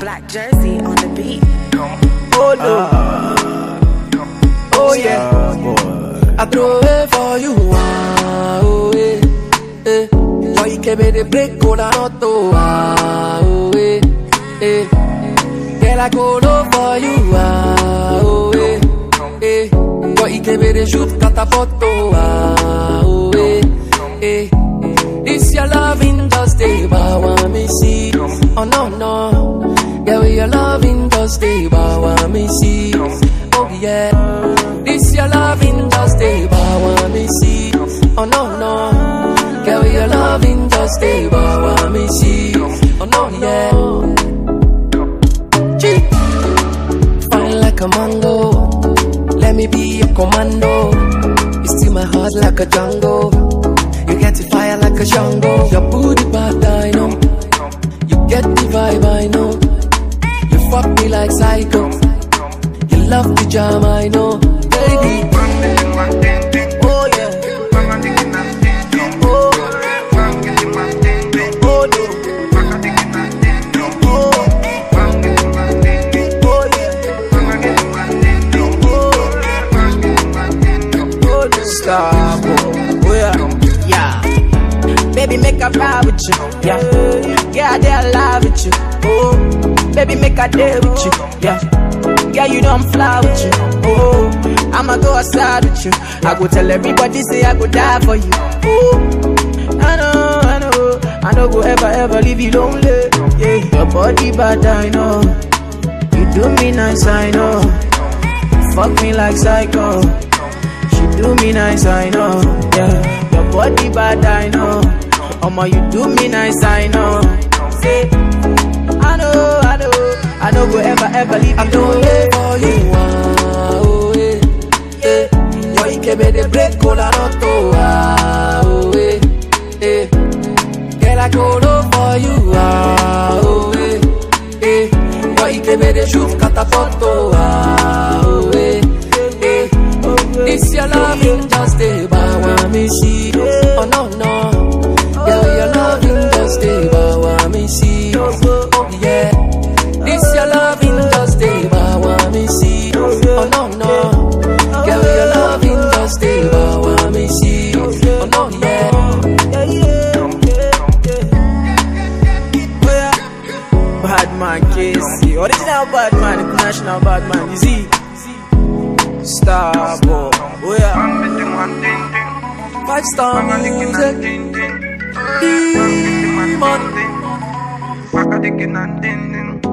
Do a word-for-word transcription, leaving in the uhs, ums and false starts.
Black Jersey on the beat. Oh no. Uh, oh yeah. Boy. I throw it for you. Ah, oh eh, eh. Boy, you me the break all I not to. Ah, oh eh, eh. Girl, I go low for you. Ah, oh eh, eh. Boy, you me the shoot catapulto. Ah, oh eh, eh. This your loving just stay, but want me see. Oh no no. Yeah, we your loving just stay, but want me see. Oh yeah. This your loving just stay, but want me see. Oh no no. Yeah, we your loving just stay, but want me see. Oh no yeah. Gee. Fine like a mango. Let me be your commando. You steal my heart like a Django. You get the fire like a Shango. Your booty bad, I know. You get the vibe, I know. You fuck me like psycho. You love the jam, I know. Baby. Oh yeah. Oh. Oh no. Oh. Oh yeah. Stop. Oh yeah. Baby, make a ride with you, yeah. Yeah, they love with you, oh. Baby, make a day with you, yeah. Yeah, you know I'm fly with you, oh. I'ma go outside with you. I go tell everybody, say I go die for you, oh. I know, I know, I know go ever, ever leave you lonely, yeah. Your body bad, I know. You do me nice, I know. Fuck me like psycho. She do me nice, I know, yeah. Your body bad, I know. Omo, you do me nice, I know. Say, I know, I know, I know go ever, ever leave you lonely for you. Ah, oh, eh, eh. Yo, you me the break all I don't know. Ah, oh, eh, eh. Girl, I go low for you. Ah, oh, eh, eh. Yo, you me the shoot catapulto. Ah, oh, eh, eh. This your loving just stay by want me see. Oh no no. Yeah, your loving just stay by want me see. Oh yeah. This your loving just stay by want me see. Oh no no. Yeah, your loving just stay by want me see. Oh no yeah. Yeah yeah. Bad man Casey, original bad man, international bad man. You see. Star boy, oh yeah. Five star music. Demon.